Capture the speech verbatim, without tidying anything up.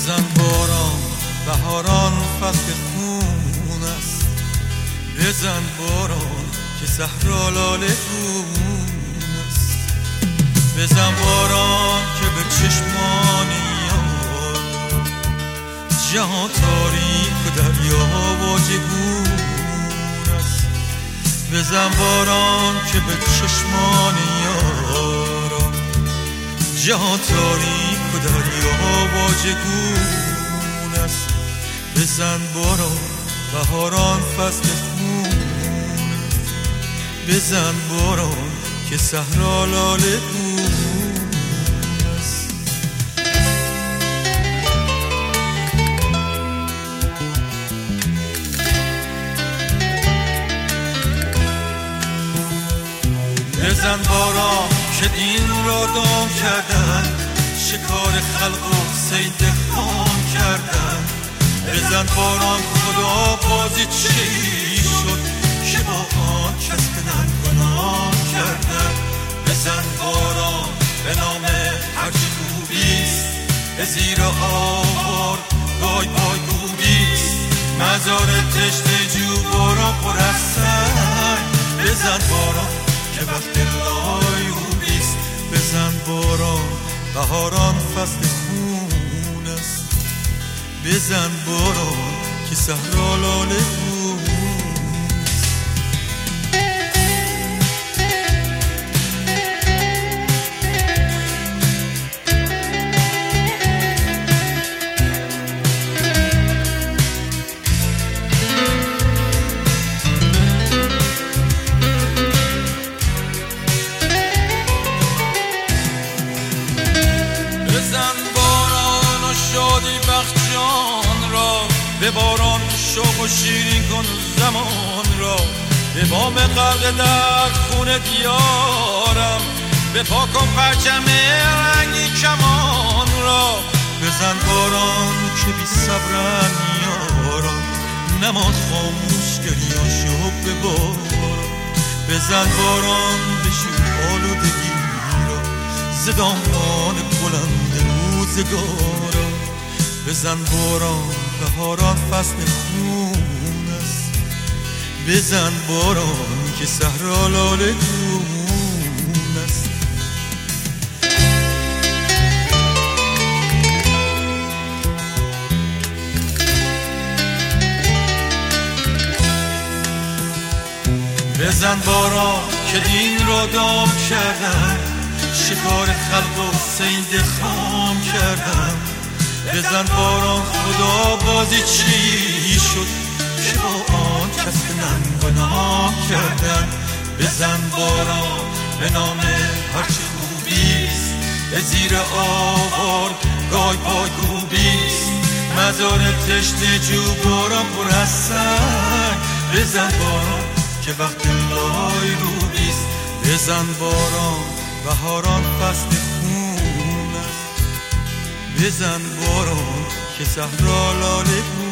بزن باران بهاران فصل خون است، بزن باران که صحرا لاله گون است، بزن باران که به چشمان یار جهان تاریک و دریا واژگون است، بزن باران که به چشمان یار جهان تاریک و دریا واژگون است، بزن باران بهاران فصل خون است، بزن باران که صحرا لاله گون است. بزن باران که دین را دام کردن، شکار خلق و صید خام کردن، بزن باران خدا بازی چی شد که با آن کس کنن گناه کردن، بزن باران به نام هرچی خوبیست، به زیر آوار بای بای گوبیست، مزار تشت جو باران پر از سنگ، بزن باران که وقت لایوبیست، بزن باران بهاران فصل خون است، بزن باران که صحرا لاله گون است. بزن باران و شادی بخش جان را، به باران شوق و شیرین کن زمان را، به بام غرق در خون دیارم، به پاک و پرچم رنگی کمان را، بزن باران که بی صبرن یاران، نماز خاموش گریاشو به باران، بزن باران بشور آلودگی را، زدامان بلند روزگارا، بزن باران بهاران فصل خون است، بزن باران که صحرا لاله گون است. بزن باران که دین را دام کردن، شکار خلق و صید خام کردن، بزن باران خدا بازی چی شد که با آن کس کنن گناه کردن، بزن باران به نام هرچی خوبیست، به زیر آوار گای پای گوبیست، مزار تشت جو باران پر از سنگ، بزن باران که وقت لای روبیست، بزن باران بهاران فصل خون است، بزن باران که صحرا لاله گون